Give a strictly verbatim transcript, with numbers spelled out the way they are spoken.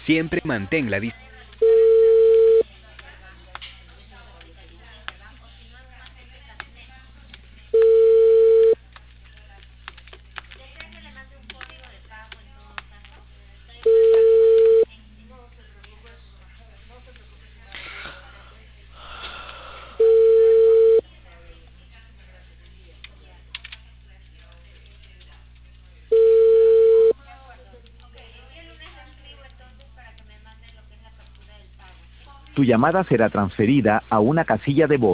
Siempre mantén la distancia. Tu llamada será transferida a una casilla de voz.